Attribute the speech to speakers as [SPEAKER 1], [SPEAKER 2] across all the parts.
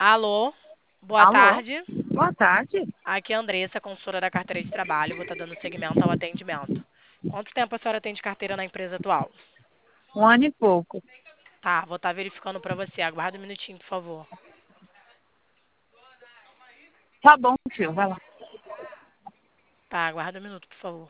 [SPEAKER 1] Alô, boa
[SPEAKER 2] Alô?
[SPEAKER 1] tarde.
[SPEAKER 2] Boa tarde.
[SPEAKER 1] Aqui é a Andressa, consultora da carteira de trabalho. Vou estar dando seguimento ao atendimento. Quanto tempo a senhora tem de carteira na empresa atual?
[SPEAKER 2] 1 ano e pouco.
[SPEAKER 1] Tá, vou estar verificando para você. Aguarda um minutinho, por favor.
[SPEAKER 2] Tá bom, tio, vai lá.
[SPEAKER 1] Tá, aguarda um minuto, por favor.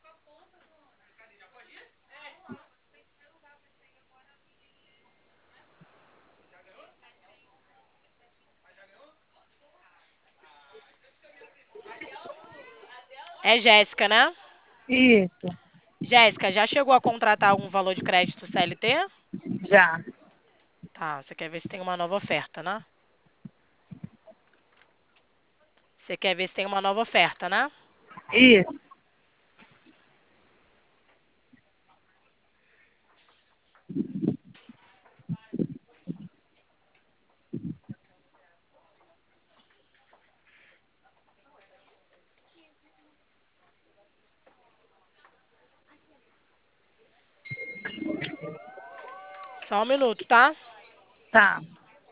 [SPEAKER 1] É Jéssica, né?
[SPEAKER 2] Isso,
[SPEAKER 1] Jéssica, já chegou a contratar algum valor de crédito CLT?
[SPEAKER 2] já.
[SPEAKER 1] Tá, você quer ver se tem uma nova oferta, né? Você quer ver se tem uma nova oferta, né?
[SPEAKER 2] Isso.
[SPEAKER 1] Só um minuto, tá?
[SPEAKER 2] Tá.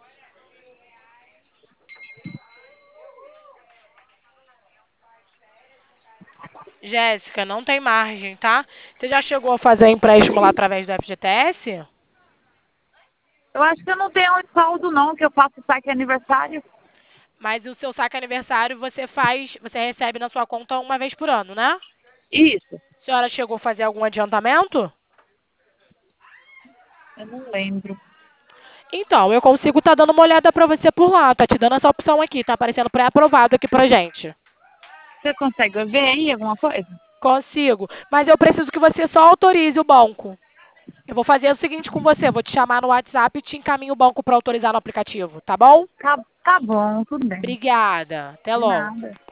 [SPEAKER 1] Jéssica, não tem margem, tá? Você já chegou a fazer empréstimo lá através do FGTS?
[SPEAKER 2] Eu acho que eu não tenho saldo não, que eu faço saque aniversário.
[SPEAKER 1] Mas o seu saque aniversário você recebe na sua conta uma vez por ano, né?
[SPEAKER 2] Isso.
[SPEAKER 1] A senhora chegou a fazer algum adiantamento?
[SPEAKER 2] Eu não lembro.
[SPEAKER 1] Então, eu consigo estar dando uma olhada para você por lá. Tá te dando essa opção aqui, tá aparecendo pré-aprovado aqui pra gente.
[SPEAKER 2] Você consegue ver aí alguma coisa?
[SPEAKER 1] Consigo, mas eu preciso que você só autorize o banco. Eu vou fazer o seguinte com você, vou te chamar no WhatsApp e te encaminho o banco para autorizar no aplicativo, tá bom?
[SPEAKER 2] Tá bom, tudo bem.
[SPEAKER 1] Obrigada. Até
[SPEAKER 2] De
[SPEAKER 1] logo.
[SPEAKER 2] nada.